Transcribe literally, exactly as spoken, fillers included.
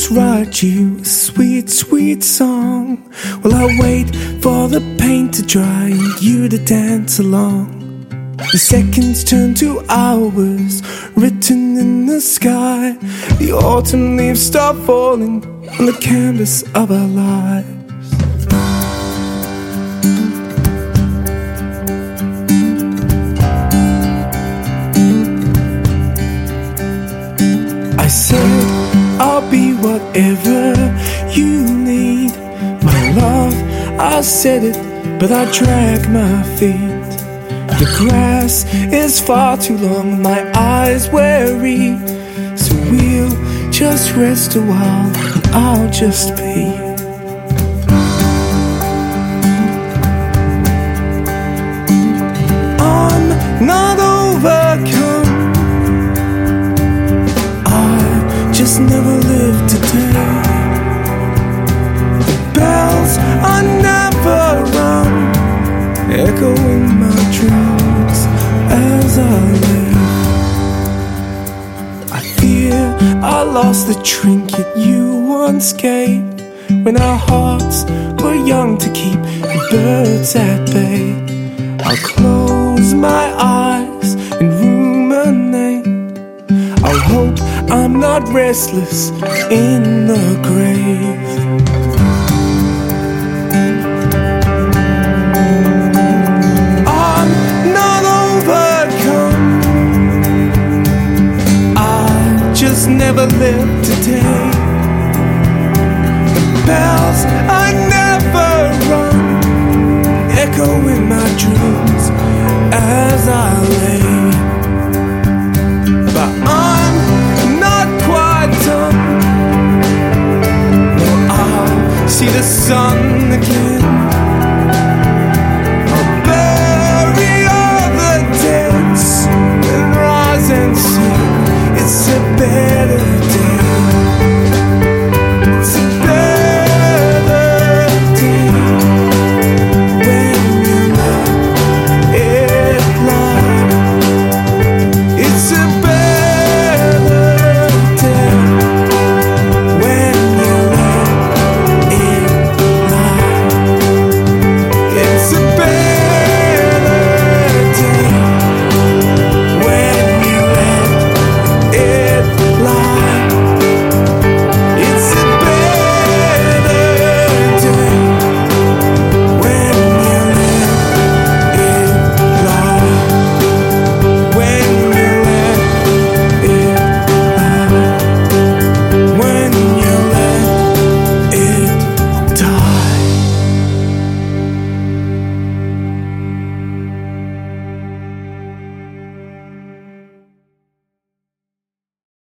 just write you a sweet, sweet song. While I wait for the paint to dry and you to dance along. The seconds turn to hours, written in the sky. The autumn leaves start falling on the canvas of our lives. I said I'll be whatever you need, my love. I said it, but I drag my feet. The grass is far too long, my eyes weary. So we'll just rest a while, and I'll just be. I'm not overcome, I just never lived today. The bells are never rung, echoing my dreams as I live. I fear I lost the trinket you once gave, when our hearts were young to keep the birds at bay. I'll close my eyes and ruminate. I'll hope I'm not restless in the grave. Never lived today.